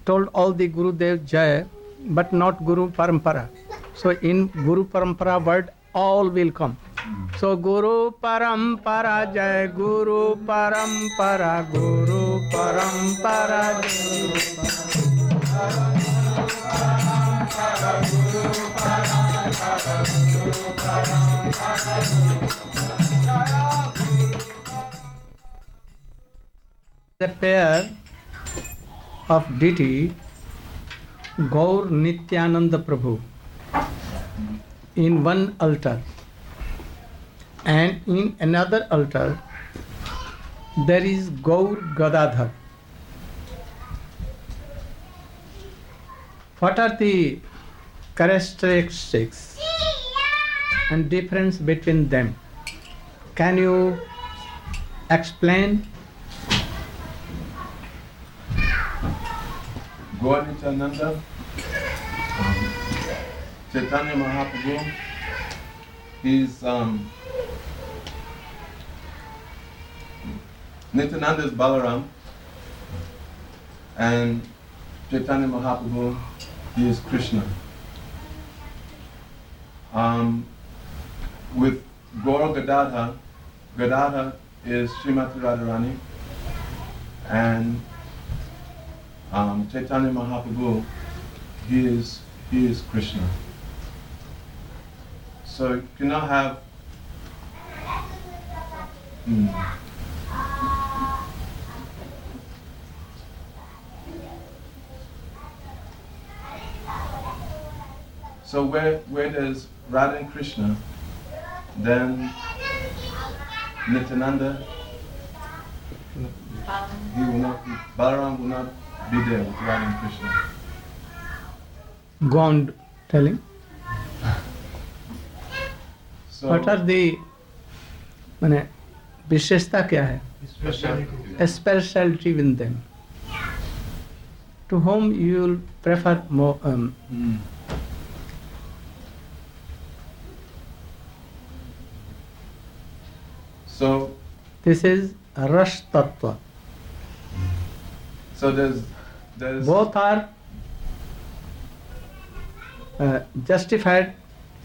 told all the Gurudev Jai, but not Guru Parampara. So in Guru Parampara word, all will come. So Guru Parampara Jai, Guru Parampara, Guru Parampara The pair of deity Gaur Nityananda Prabhu in one altar, and in another altar there is Gaur Gadadhar. What are the characteristics and difference between them? Can you explain? Gaur Nityananda, Chaitanya Mahaprabhu, he's Nityananda is Balaram, and Chaitanya Mahaprabhu, he is Krishna. With Gaur Gadadhar, Gadadhar is Srimati Radharani, and Chaitanya Mahaprabhu, he is Krishna. So you cannot have So where there's Radha and Krishna, then Nityananda, Balaram will not be there with Radha and Krishna. Go on telling. So What are the माने विशेषता क्या है? Speciality in them. To whom you will prefer more? So This is Rash Tattva. So there's Both are justified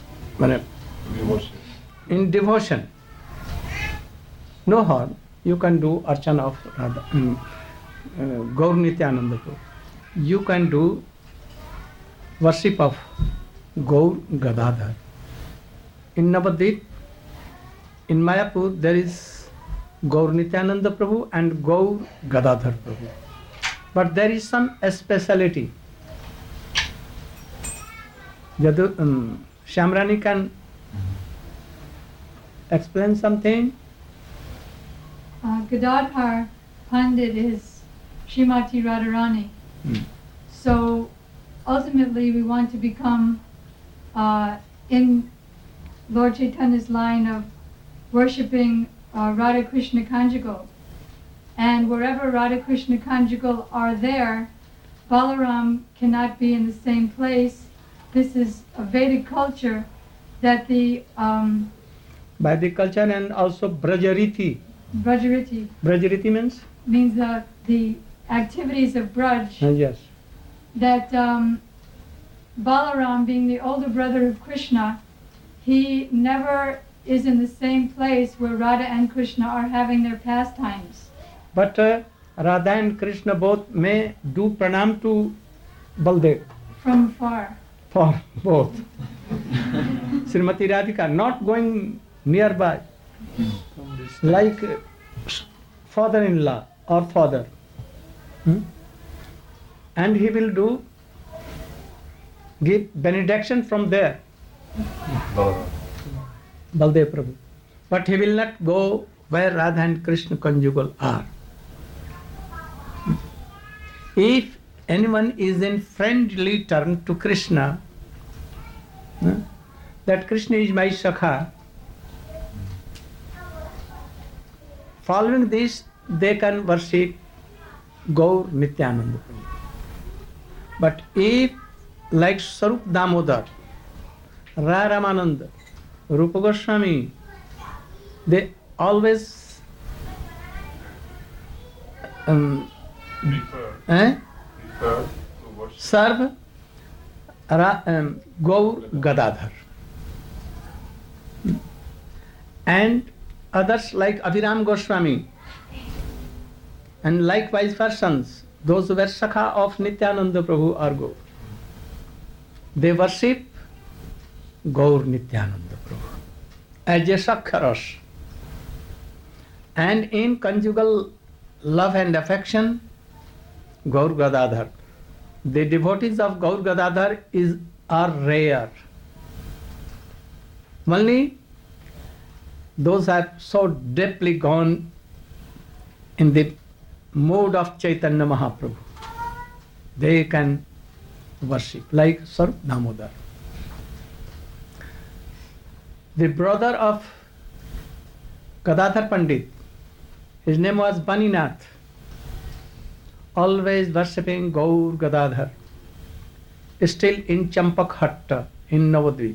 in devotion. No harm. You can do Archana of Radha, Gaur Nityananda Prabhu. You can do worship of Gaur Gadadhar. In Navadvip, in Mayapur, there is Gaur Nityananda Prabhu and Gaur Gadadhar Prabhu. But there is some speciality. Shamrani can explain something. Gadadhar Pandit is Srimati Radharani. So ultimately we want to become in Lord Chaitanya's line of worshipping Radha Krishna conjugal. And wherever Radha Krishna conjugal are there, Balaram cannot be in the same place. This is a Vedic culture that the Vedic culture and also Brajariti. Brajariti Brajariti means? means the activities of Braj. Yes. That Balaram, being the older brother of Krishna, he never is in the same place where Radha and Krishna are having their pastimes. But Radha and Krishna both may do pranam to Baldev. From afar. For both. Srimati Radhika not going nearby. Like father-in-law or father. And he will give benediction from there. Baldev Prabhu. But he will not go where Radha and Krishna conjugal are. If anyone is in friendly term to Krishna, that Krishna is my Sakha, following this they can worship Gaur Nityananda. But if like Sarup Damodar, Rai Ramananda, Rupa Goswami, they always serve Gaur Gadadhar. And others like Abhiram Goswami and likewise persons, those who were Sakha of Nityananda Prabhu or Gaur, they worship Gaur Nityananda Prabhu as a Sakharas. And in conjugal love and affection, Gaur Gadadhar. The devotees of Gaur Gadadhar are rare. Only those are so deeply gone in the mood of Chaitanya Mahaprabhu, they can worship, like Sir Damodar. The brother of Gadadhar Pandit, his name was Baninath, always worshipping Gaur Gadadhar, still in Champak Hatta in Navadvip.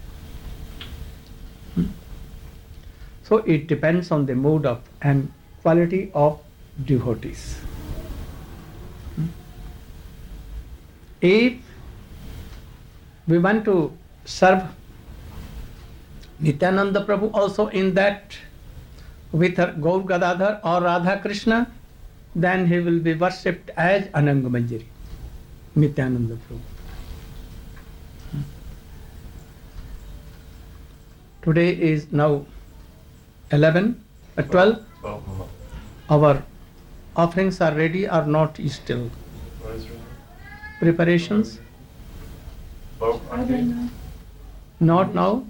So it depends on the mood of and quality of devotees. If we want to serve Nityananda Prabhu also in that with Gaur Gadadhar or Radha Krishna, then he will be worshipped as Ananga Manjari, Nityananda Prabhu. Today is now 12. Our offerings are ready or not still? Preparations? Not now?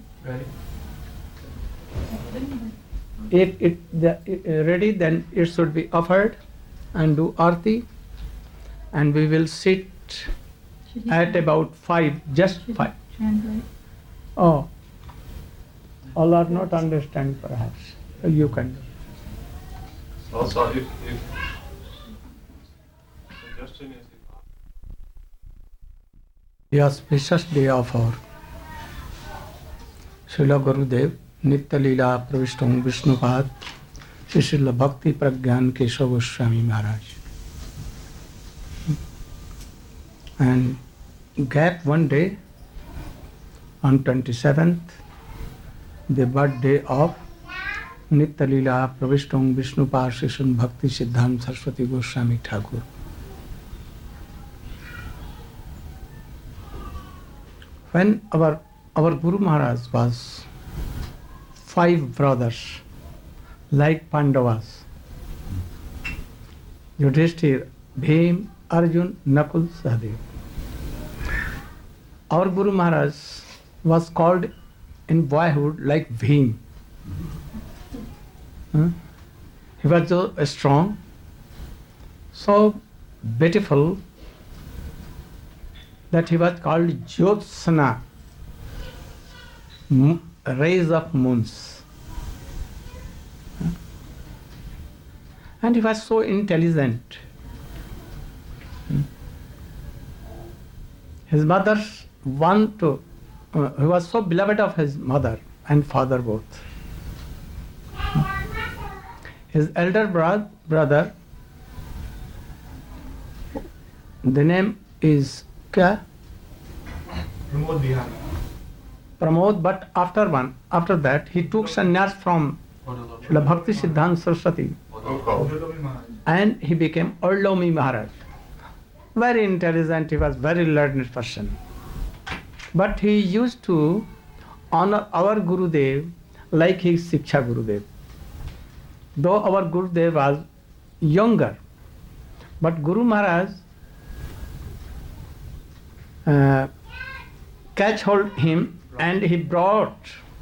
If it ready, then it should be offered and do arti, and we will sit at about 5, just 5. Oh, all are not understand perhaps. You can. Also, if suggestion is the auspicious day of our Srila Gurudev, Nitya Leela Pravishtam Vishnupad, Srila Bhakti Pragyan Keshav Goswami Maharaj. And gap one day on 27th, the birthday of Nitya Leela Pravishtam Vishnupad Srila Bhakti Siddhanta Saraswati Goswami Thakur. When our Guru Maharaj was 5 brothers, like Pandavas, Yudhishthir, Bhim, Arjun, Nakul, Sahadev. Our Guru Maharaj was called in boyhood like Bhim. He was so strong, so beautiful, that he was called Jyotsana, rays of moons. And he was so intelligent. His mother he was so beloved of his mother and father both. His elder brother, the name is Kya? Pramod, but after that he took sannyas from Srila Bhakti Siddhanta Saraswati and he became Urlomi Maharaj. Very intelligent, he was very learned person. But he used to honor our Gurudev like his Siksha Gurudev. Though our Gurudev was younger, but Guru Maharaj catch hold him and he brought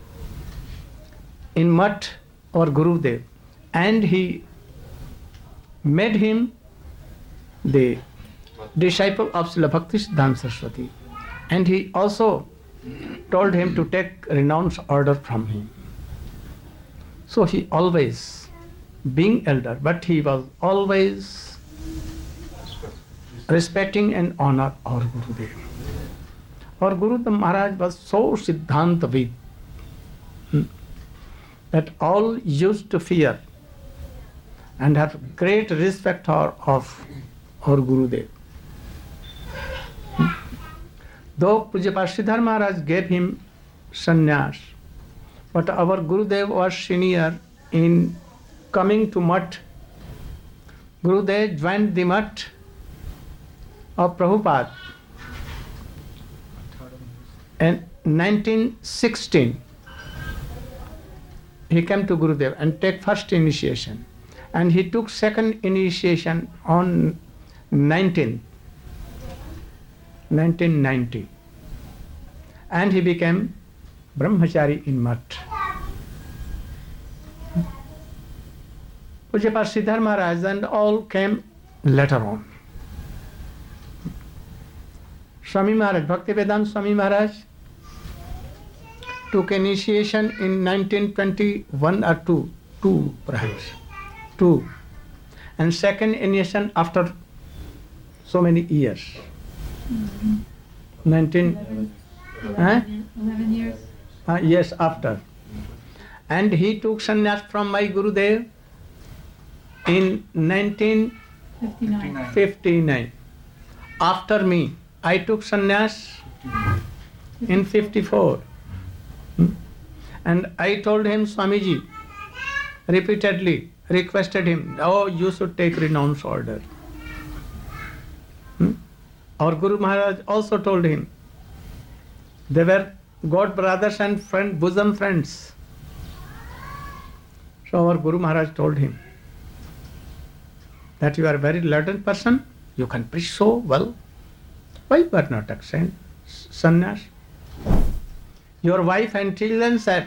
in Math our Gurudev and he made him the disciple of Srila Bhakti Siddhanta Saraswati, and he also told him to take renounce order from him. So he always, being elder, but he was always respecting and honor our Gurudev. Our Guru Maharaj was so Siddhantavid that all used to fear and have great respect of our Gurudev. Though Pujapad Sridhar Maharaj gave him sannyas, but our Gurudev was senior in coming to Mutt. Gurudev joined the Mutt of Prabhupada in 1916. He came to Gurudev and take first initiation, and he took second initiation on 1990, and he became Brahmachari in Mutt. Pujapad Sridhar Maharaj and all came later on. Swami Maharaj, Bhaktivedanta Swami Maharaj took initiation in 1921 or 2 perhaps, 2, and second initiation after so many years. 11 years. Yes, after. And he took sannyas from my Gurudev in 1959. After me, I took sannyas in 54. And I told him, Swamiji, repeatedly requested him, oh, you should take renounce order. Our Guru Maharaj also told him, they were God brothers and bosom friends. So our Guru Maharaj told him that you are a very learned person, you can preach so well, why you are not accepting sannyas? Your wife and children said,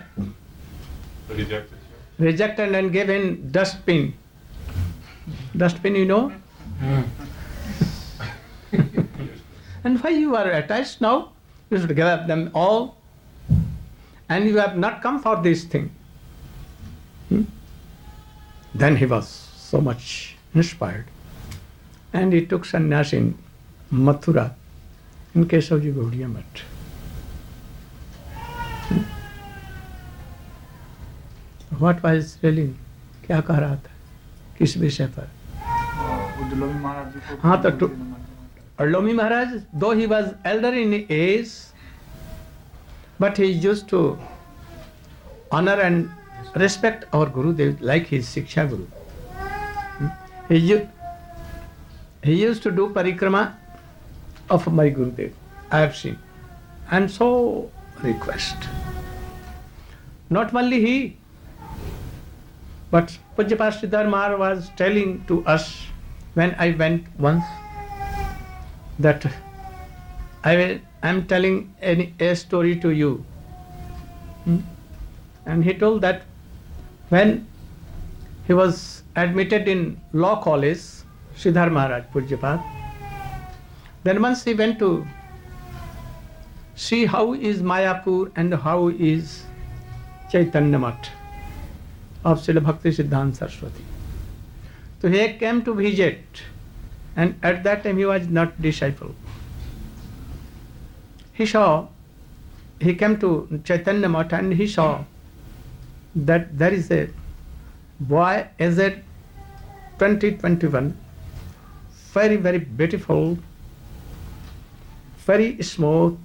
rejected and given dustbin. Dustbin, you know? And why you are attached now? You should give up them all. And you have not come for this thing. Then he was so much inspired. And he took sannyas in Mathura, in Kesavji Gaudiya Math. What was really? क्या कह रहा था? किस विषय पर? हाँ तो Lomi Maharaj, though he was elder in age, but he used to honor and respect our Gurudev like his Siksha Guru. He used to do parikrama of my Gurudev. I have seen. And so request. Not only he, but Pujapad Sridhar Maharaj was telling to us when I went once that I am telling a story to you. And he told that when he was admitted in law college, Sridhar Maharaj Pujapad, then once he went to see how is Mayapur and how is Chaitanya Math of Srila Bhakti Siddhanta Saraswati. So he came to visit, and at that time he was not disciple. He came to Chaitanya Math and he saw that there is a boy aged 20-21, very, very beautiful, very smooth,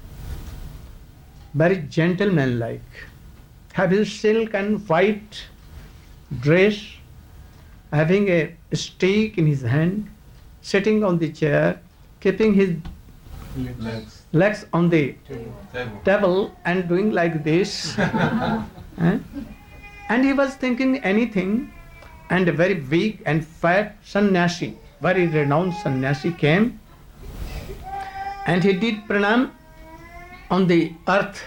very gentleman-like, having silk and white dress, having a stick in his hand, sitting on the chair, keeping his legs on the table and doing like this. And he was thinking anything, and a very weak and fat sannyasi, very renowned sannyasi came, and he did pranam on the earth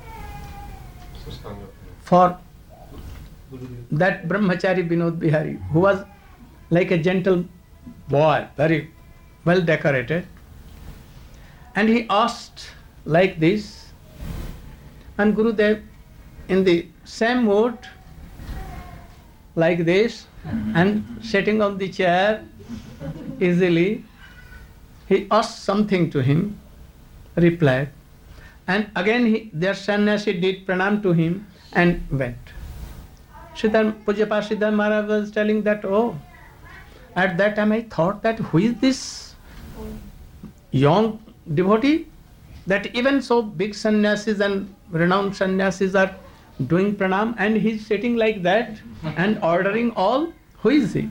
for that Brahmachari Vinod Bihari, who was like a gentle boy, very well decorated. And he asked like this, and Gurudev in the same mood, like this, and sitting on the chair easily, he asked something to him, replied, and again their sannyasi did pranam to him and went. Pujapad Sridhar Maharaj was telling that, oh, at that time I thought that who is this young devotee that even so big sannyasis and renowned sannyasis are doing pranam, and he's sitting like that and ordering all. Who is he?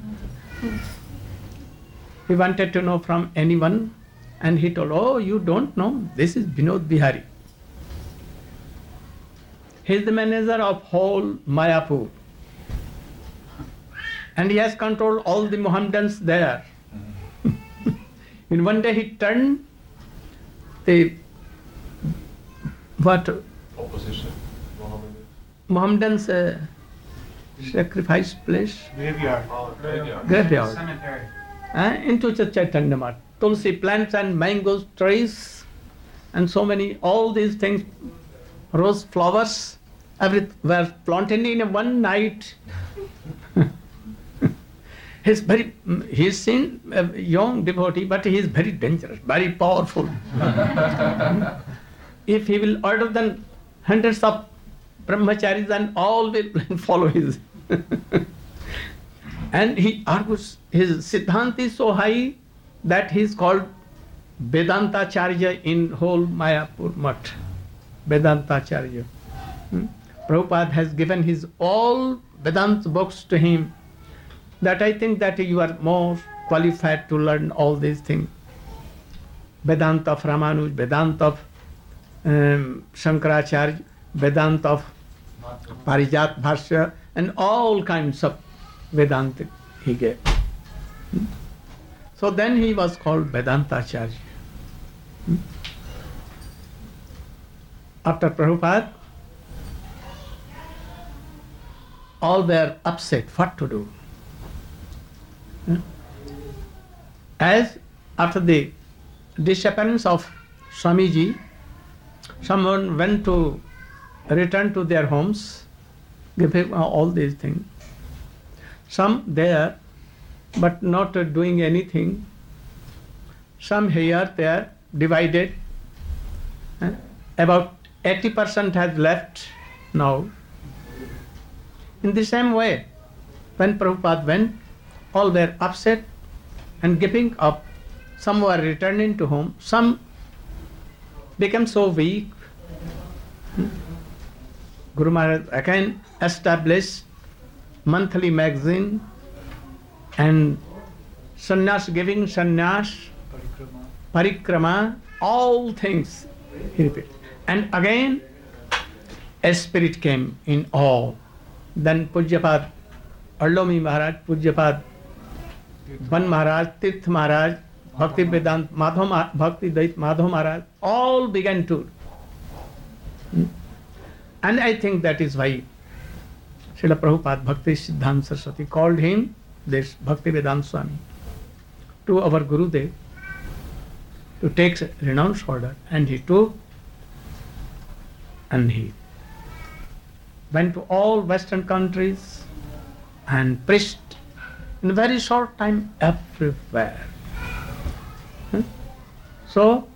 He wanted to know from anyone, and he told, oh, you don't know, this is Vinod Bihari. He is the manager of whole Mayapur. And he has controlled all the Mohammedans there. In one day he turned the Opposition. Mohammedans sacrifice place, graveyard, Cemetery. into Chaitanya Math. Tulsi plants and mangoes trees and so many, all these things, rose flowers, everything were planted in one night. He's seen a young devotee, but he is very dangerous, very powerful. If he will order, then hundreds of brahmacharis and all will follow his. And he argues, his Siddhanta is so high that he is called Vedantacharya in whole Mayapur Mutt. Vedantacharya. Prabhupada has given his all Vedanta books to him, that I think that you are more qualified to learn all these things. Vedanta of Ramanuj, Vedanta of Shankaracharya, Vedanta of Parijat Bhashya, and all kinds of Vedanta he gave. So then he was called Vedantacharya. After Prabhupada, all were upset what to do. As after the disappearance of Swamiji, someone went to return to their homes, give him all these things. Some there, but not doing anything. Some here, there, divided. About 80% has left now. In the same way, when Prabhupada went, all were upset and giving up. Some were returning to home. Some became so weak. Guru Maharaj again established monthly magazine and sannyas, giving sannyas, parikrama, all things he repeated. And again a spirit came in all. Then Pujyapad Allomi Maharaj, Pujyapad Ban Maharaj, Tirth Maharaj, Bhakti Vedant, Bhakti Dait Madhav Maharaj, all began to. And I think that is why Srila Prabhupada Bhakti Siddhanta Saraswati called him this Bhakti Vedanta Swami to our Gurudev to take renounced order, and he took and he went to all Western countries and preached in a very short time everywhere. So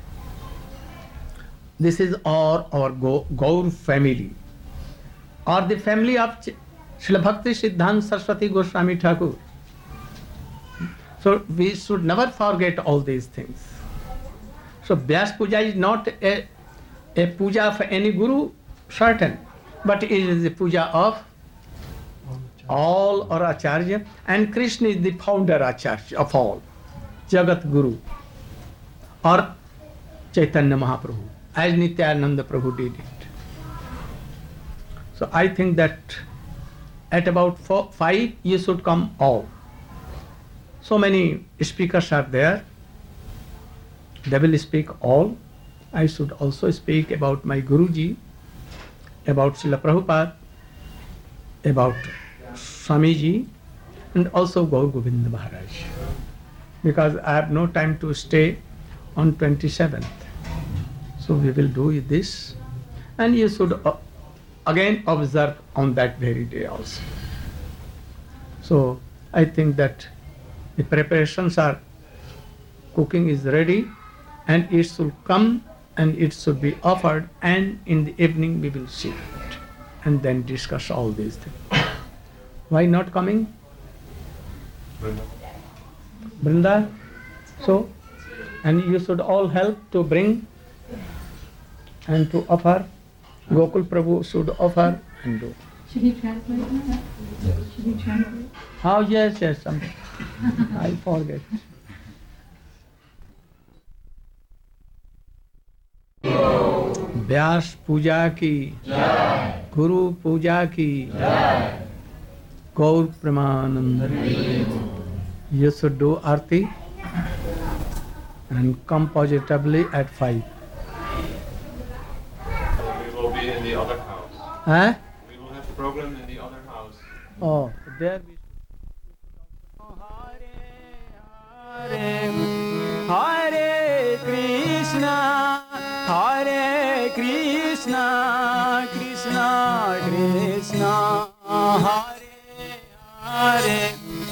this is our Gaur family, or the family of Srila Bhakti Siddhanta Saraswati Goswami Thakur. So we should never forget all these things. So Vyas Puja is not a puja of any guru, certain, but it is a puja of all our Acharya, and Krishna is the founder Acharya of all, Jagat Guru, or Chaitanya Mahaprabhu, as Nityananda Prabhu did it. So I think that at about 5 you should come all. So many speakers are there. They will speak all. I should also speak about my Guruji, about Srila Prabhupada, about Swamiji, and also Gaur Govinda Maharaj. Because I have no time to stay on 27th. So we will do this, and you should again observe on that very day also. So I think that the preparations are, cooking is ready, and it should come and it should be offered, and in the evening we will sit and then discuss all these things. Why not coming? Brinda. So, and you should all help to bring and to offer. Gokul Prabhu should offer and do. Should he translate that? Should he translate? Oh, yes, something. I forget. व्यास पूजा की गुरु पूजा की गौर Premanand. You should do arti and come positively at 5. We will be in the other house. Huh? We will have the program in the other house. Oh, there we Hare Krishna, Hare Krishna, Krishna Krishna, Hare Hare.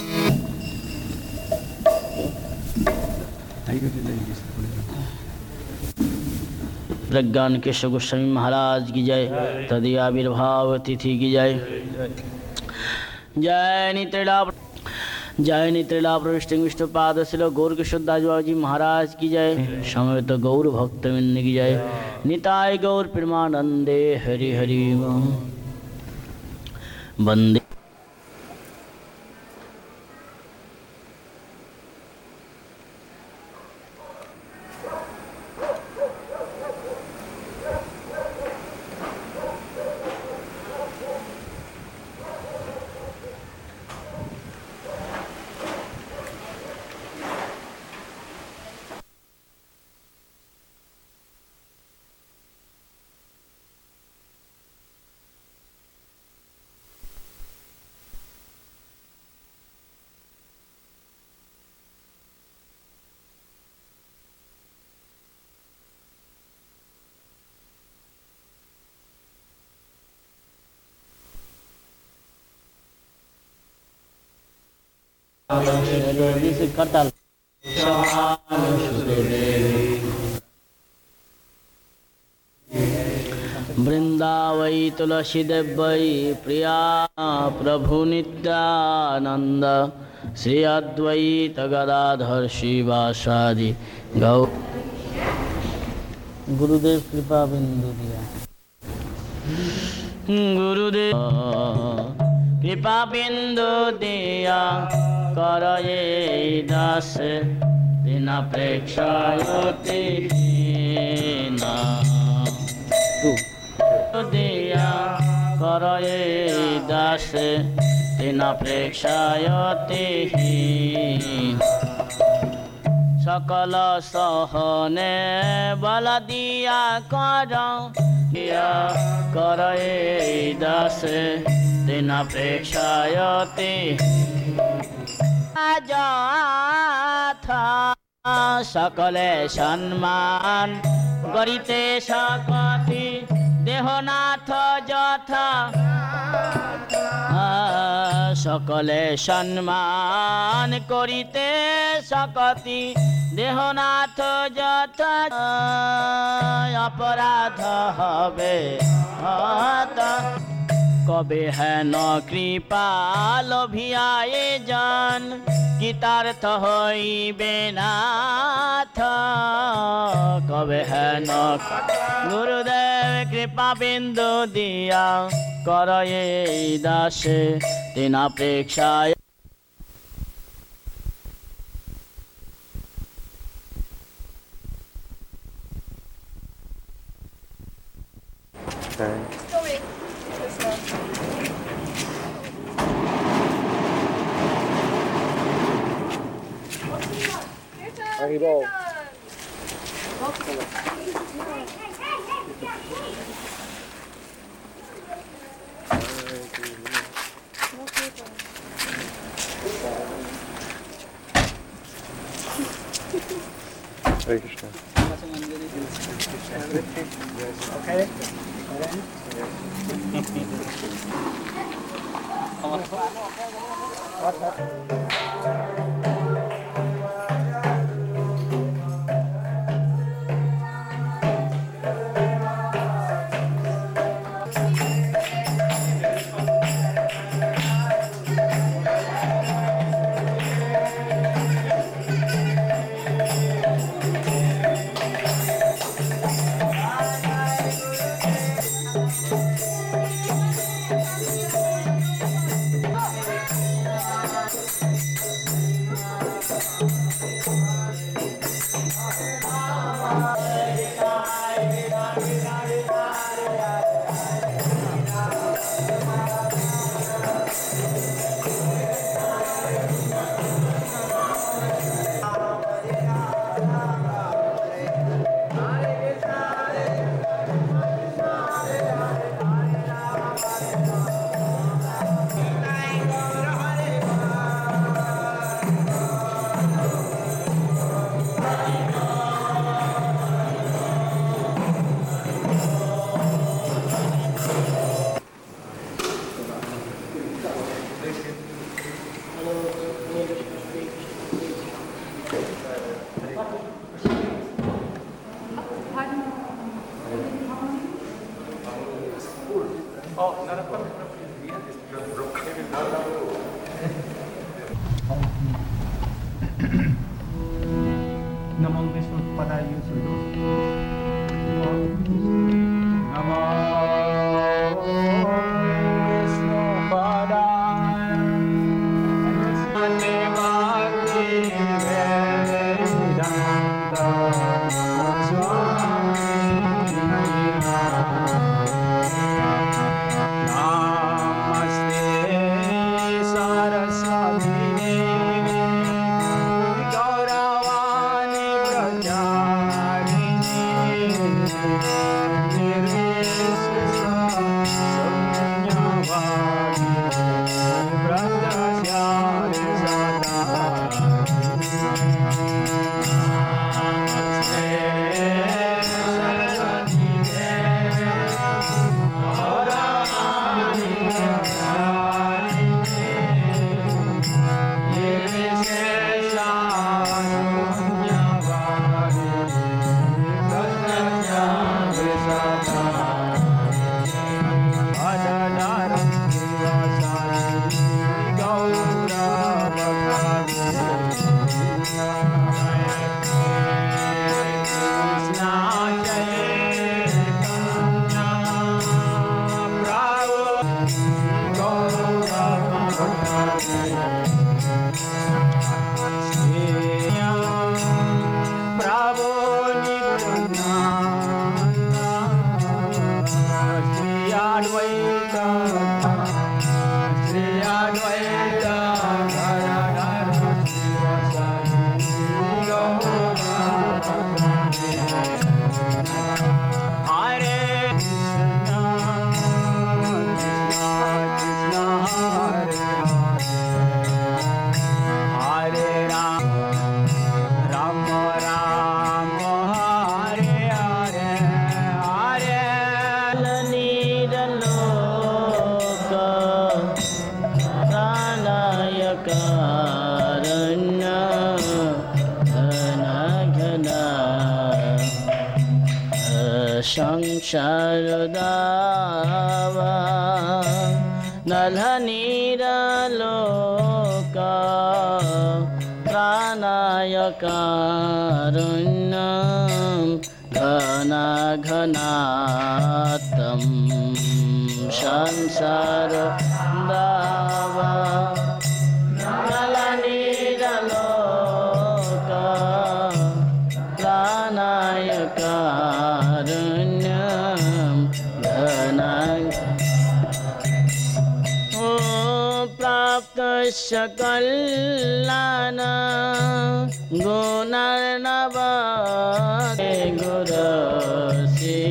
प्रज्ञान केशव गोस्वामी महाराज की जय. तदीय आविर्भाव तिथि की जय. जय नित्रीला प्रविष्ट विष्णुपाद शिल गौर किशोरदास बाबा जी महाराज की जय. समवेत गौर भक्तवृंद की जय. निताय गौर प्रेमानंदे हरि हरि वंदे. करताल वृंदावै तुलसी देवै प्रिया प्रभु नित्यानंद श्री अद्वैत गदाधर शिवासादि गौ. गुरुदेव कृपा बिंदु दिया. गुरुदेव कृपा बिंदु दिया करये दास दिन प्रेक्षायते ना. दिया करये दास दिन प्रेक्षायते सकल सहने बल दिया करये दास दिन प्रेक्षायते যথা সকলে সম্মান করিতে সকতি দেহনাথ যথা. সকলে সম্মান করিতে সকতি দেহনাথ যথা. অপরাধ হবে কবে হেন কৃপা লোভিয়ায়ে জান কৃতার্থ হইবে নাথ. কবে হেন গুরুদেব কৃপা বিন্দু দিয়া করয়ে দাসে তিনা প্রেক্ষায়. Arriba. Hare Krishna. Okay. Namo Vishnu Padaya you should do. Namo Vishnu Padaya Bhakti Vedanta Namaste Saraswati Gauravani Pracharini Nirvishesa Samyavadi Prajasyari Sada Namaste Saraswati Gauravani Pracharini Nirvishesa Samyavadi Prajasyari Sada Adadaram Sivasari Gaura Bhakti Krishna Chaitanya Prabhu Gaura Bhakti Prabhu Nityananda Shri Advaita Shri Advaita Gadadhara Sivasari Gaura Bhakti Hare Krishna Krishna Krishna Hare Hare Hare Ram Ram Hare Hare Hare Niraloka Pranayakaranna Ghana Ghana Sangsharadava Nalhaniraloka Pranayakarunnam Ghana Ghanatam Sansarandava Nalhaniraloka Pranayakarunnam Ghana Praptasya Kallana Gunarnavate Gurasi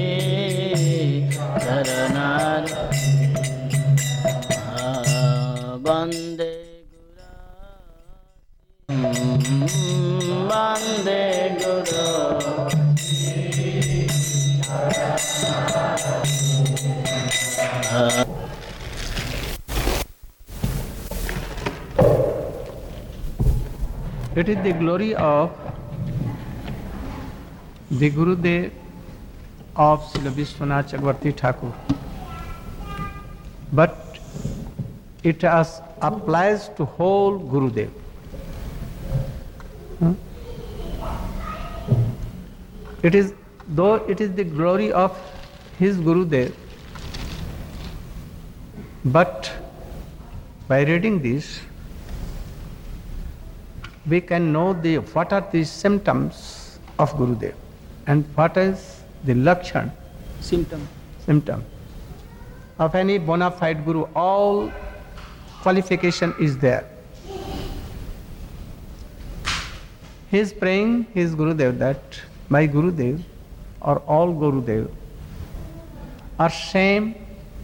Dharanar Bande Gurasi Bande Gurasi It is the glory of the Gurudev of Srila Vishwanath Chakravarti Thakur. But it applies to whole Gurudev. It is, though it is the glory of his Gurudev, but by reading this, we can know what are the symptoms of Gurudev and what is the lakshan, symptom of any bona fide Guru. All qualification is there. He is praying his Gurudev that my Gurudev or all Gurudev are same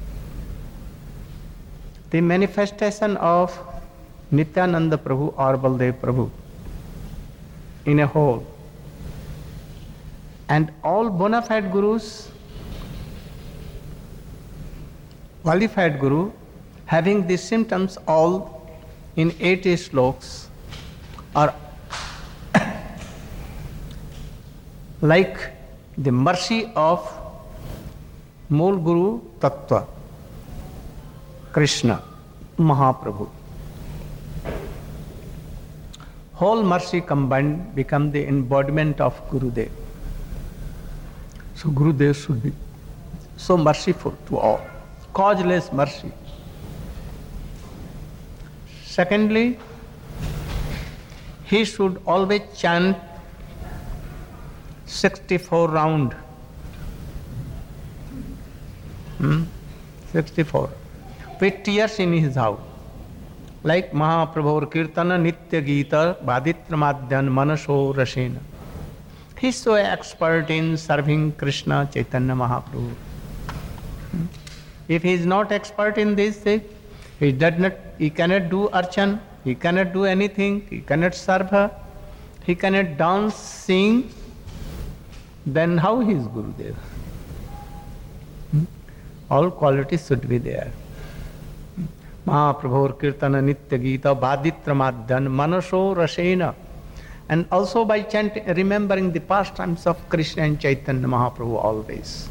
the manifestation of Nityananda Prabhu or Baldev Prabhu in a whole. And all bona fide Gurus, qualified Guru, having these symptoms all in 80 sloks, are like the mercy of Mool Guru Tattva. Krishna, Mahaprabhu. Whole mercy combined become the embodiment of Gurudev. So Gurudev should be so merciful to all, causeless mercy. Secondly, he should always chant 64 round. 64. With tears in his house. Like Mahaprabhu Kirtana Nitya Gita Bhaditramadhyan Manaso Rasena. He is so expert in serving Krishna Chaitanya Mahaprabhu. If he is not expert in this thing, he cannot do archan, he cannot do anything, he cannot serve her, he cannot dance, sing, then how he is Gurudev? All qualities should be there. Mahaprabhu Kirtana Nitya Gita Bhaditramadhyan Manaso Rasena. And also by chanting, remembering the pastimes of Krishna and Chaitanya Mahaprabhu always.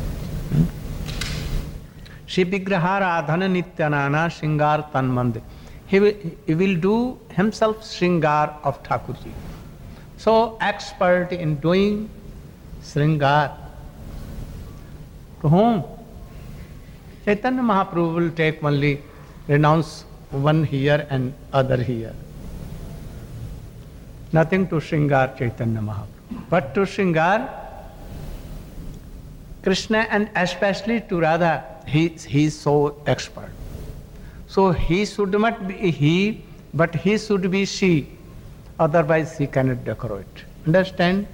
Shri Vigrahara Adhana Nityanana Shringar Tanmande. He will do himself Shringar of Thakurji. So expert in doing Shringar. To whom? Chaitanya Mahaprabhu will take only, renounce one here and other here. Nothing to Shringar Chaitanya Mahaprabhu. But to Shringar Krishna and especially to Radha, he is so expert. So he should not be he, but he should be she. Otherwise he cannot decorate. Understand?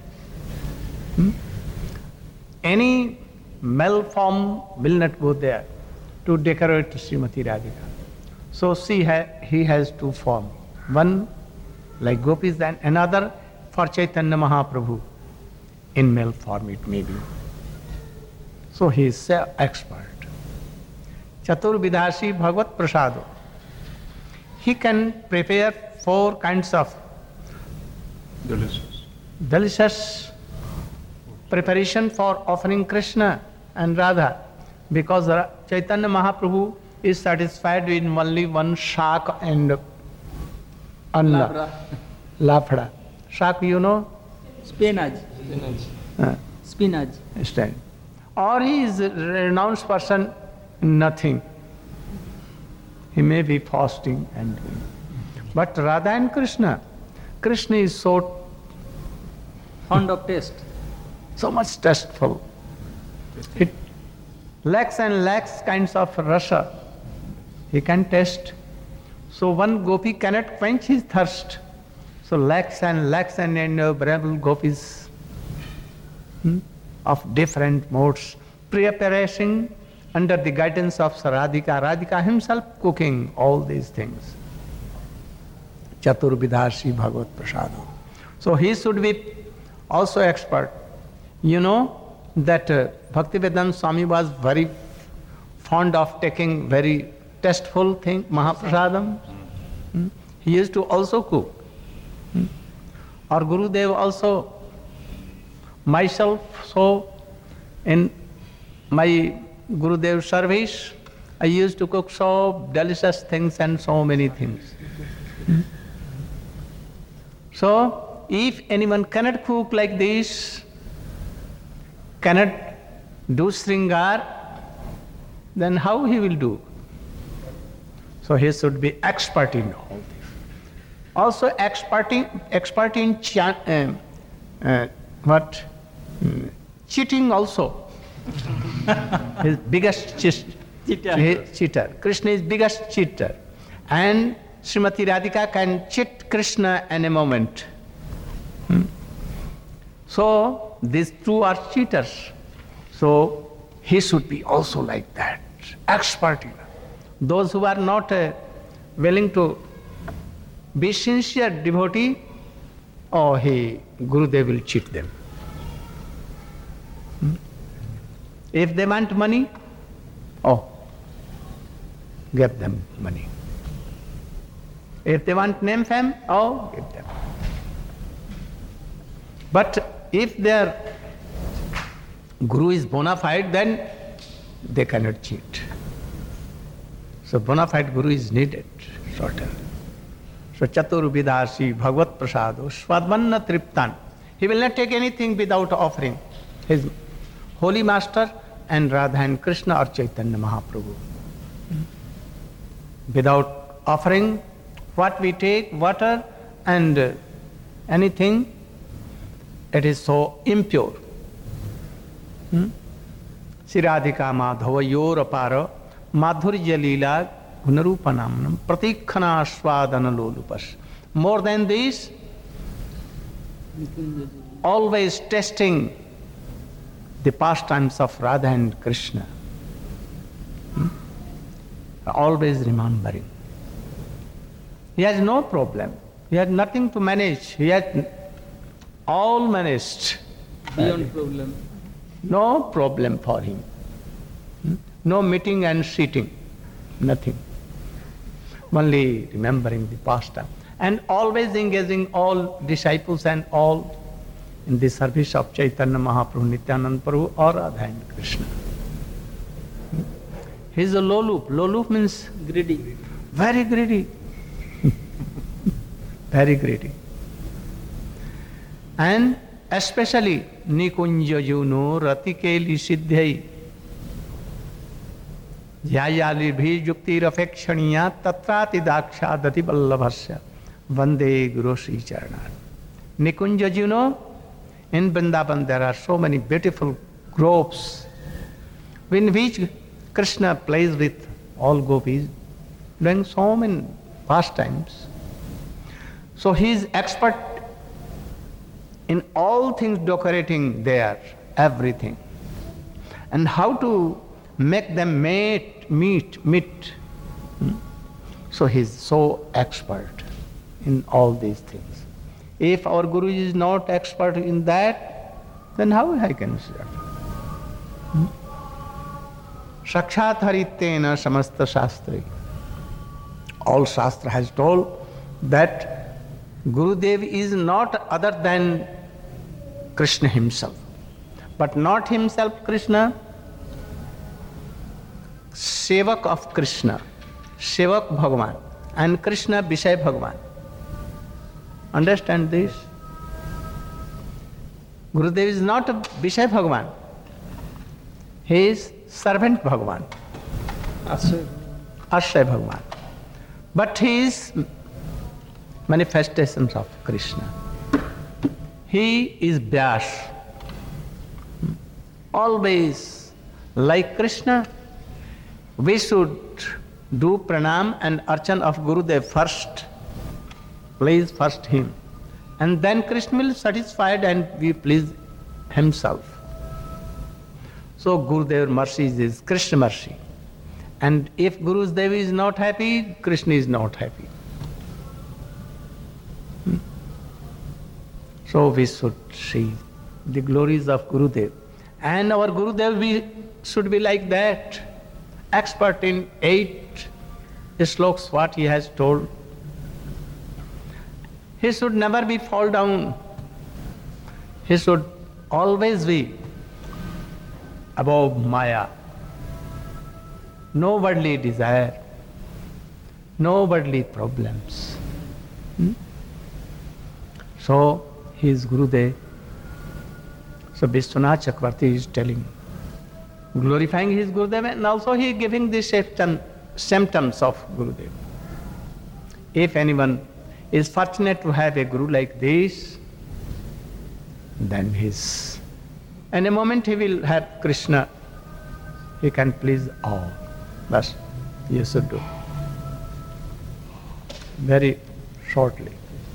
Any male form will not go there to decorate Srimati Radhika. So he has two forms. One like gopis and another for Chaitanya Mahaprabhu. In male form it may be. So he is expert. Chaturvidhashi Bhagavat Prasado. He can prepare 4 kinds of delicious preparation for offering Krishna and Radha, because Chaitanya Mahaprabhu is satisfied with only one shak and anna. Lafda. Shak, you know? Spinach. Spinach. Stand. Or he is a renounced person, nothing. He may be fasting and doing. But Radha and Krishna is so Fond of taste. So much tasteful. It lakhs and lakhs kinds of rasa he can taste. So one gopi cannot quench his thirst. So lakhs and innumerable gopis of different modes preparing under the guidance of Radhika. Radhika himself cooking all these things. Chaturvidhashi Bhagavat Prasado. So he should be also expert. You know that Bhaktivedanta Swami was very fond of taking very tasteful thing, Mahaprasadam. He used to also cook. Or Gurudev also, myself, so in my Gurudev service, I used to cook so delicious things and so many things. So, if anyone cannot cook like this, cannot do Sringar, then how he will do? So he should be expert in all this. Also expert in cheating also. His biggest cheater. Krishna is biggest cheater. And Srimati Radhika can cheat Krishna in a moment. So these two are cheaters. So he should be also like that, expert in. Those who are not willing to be sincere devotee, Gurudev will cheat them. If they want money, give them money. If they want name, fame, give them. But if their Guru is bona fide, then they cannot cheat. So bona fide guru is needed, certainly. So Chatur Vidasi Bhagavat Prasado Swadvanna Triptan. He will not take anything without offering his holy master and Radha and Krishna or Chaitanya Mahaprabhu. Without offering what we take, water and anything, it is so impure. Siradhika Madhava Apara Madhurya Leela Gunarupanamnam Pratikhana Swadana Lolupas. More than this, always testing the pastimes of Radha and Krishna. Always remembering. He has no problem. He has nothing to manage. He has all managed. Beyond problem. No problem for him. No meeting and sitting. Nothing. Only remembering the pastime. And always engaging all disciples and all in the service of Chaitanya Mahaprabhu, Nityananda Prabhu or Radha and Krishna. He is a lolup. Lolup means Greedy. very greedy. Very greedy. And especially Nikunja Juno Ratikeli Siddhai Jayali Bhi Jukti Rafekshaniya Tatrati Daksha Dati Vallabhasya Vande Guru Sri Charanat. Nikunja Juno, in Vrindavan there are so many beautiful groves in which Krishna plays with all gopis, doing so many pastimes. So he is expert in all things decorating there, everything. And how to make them meet. So he is so expert in all these things. If our Guru is not expert in that, then how I can serve? Sakshat Haritena Samasta Shastri. All Shastra has told that Gurudev is not other than Krishna himself. But not himself Krishna, Sevak of Krishna, Sevak Bhagavan, and Krishna Vishay Bhagavan. Understand this? Gurudev is not a Vishay Bhagavan. He is servant Bhagavan, Ashay Bhagavan. But he is manifestations of Krishna. He is Vyas. Always like Krishna, we should do pranam and archan of Gurudev first. Please first him. And then Krishna will be satisfied and we please himself. So Gurudev mercy is Krishna mercy. And if Gurudev is not happy, Krishna is not happy. So we should see the glories of Gurudev. And our Gurudev should be like that, expert in 8 sloks, what he has told. He should never be fall down. He should always be above Maya. No worldly desire, no worldly problems. So, he is Gurudev. So, Vishwanath Chakravarti is telling, glorifying his Gurudev, and also he is giving the symptoms of Gurudev. If anyone is fortunate to have a Guru like this, then in a moment he will have Krishna. He can please all. Thus, you should do. Very shortly.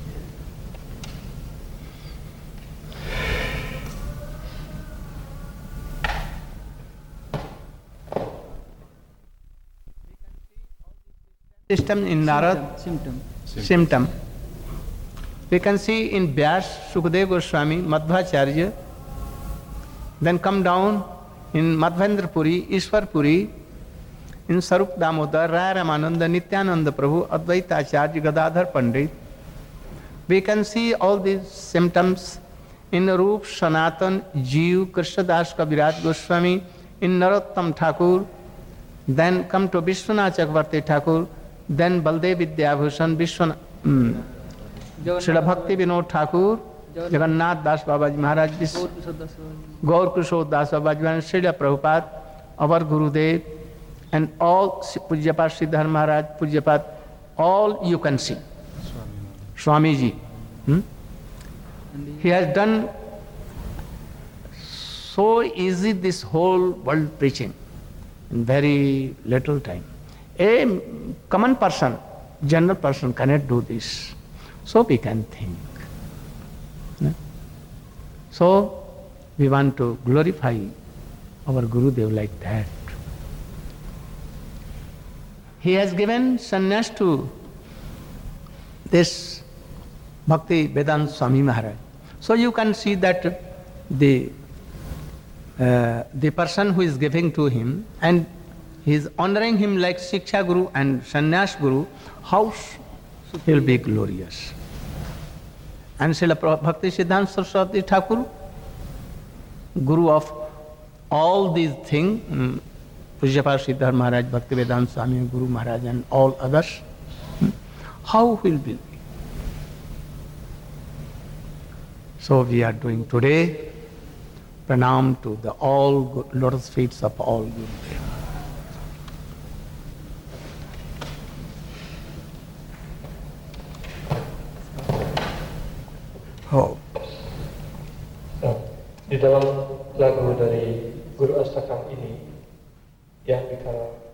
System in Narad. Symptom. We can see in Vyas, Sukadeva Goswami, Madhvacharya, then come down in Madhvendra Puri, Ishwar Puri, in Sarup Damodar, Raya Ramananda, Nityananda Prabhu, Advaita Acharya, Gadadhar Pandit. We can see all these symptoms in Rup, Sanatan, Jeev, Krishnadas Kaviraj Goswami, in Narottam Thakur, then come to Vishwanath Chakravarti Thakur, then Baldev Vidyabhushan, Srila Bhakti Vinod Thakur, Jagannath Das Babaji Maharaj, Gaur Kishore Das Babaji Maharaj, Srila Prabhupada, our Gurudev, and all Pujyapat Siddhar Maharaj, Pujyapat, all you can see. Swamiji. He has done so easy this whole world preaching in very little time. A common person, general person cannot do this. So we can think. So we want to glorify our Gurudev like that. He has given sannyas to this Bhakti Vedanta Swami Maharaj. So you can see that the person who is giving to him and he is honoring him like Shiksha Guru and Sannyas Guru, how he will be glorious. And Srila Bhakti Siddhanta Saraswati Thakur, Guru of all these things, Pujyapat Siddhar Maharaj, Bhakti Vedanta Swami Guru Maharaj and all others, how will be? So we are doing today pranam to the all lotus feet of all Gurudev. Oh. Di dalam lagu dari Guru Astakam ini yang dikala